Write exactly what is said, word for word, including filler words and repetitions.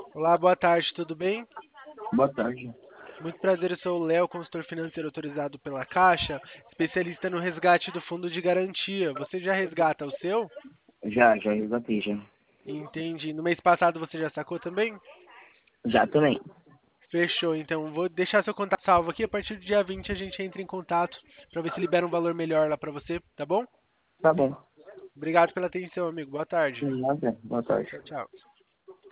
Olá, boa tarde, tudo bem? Boa tarde. Muito prazer, eu sou o Léo, consultor financeiro autorizado pela Caixa, especialista no resgate do fundo de garantia. Você já resgata o seu? Já, já resgatei, já. Entendi. No mês passado você já sacou também? Já também. Fechou, então vou deixar seu contato salvo aqui. A partir do dia vinte a gente entra em contato para ver se libera um valor melhor lá para você, tá bom? Tá bom. Obrigado pela atenção, amigo. Boa tarde. Nada. Boa tarde. Tchau, tchau.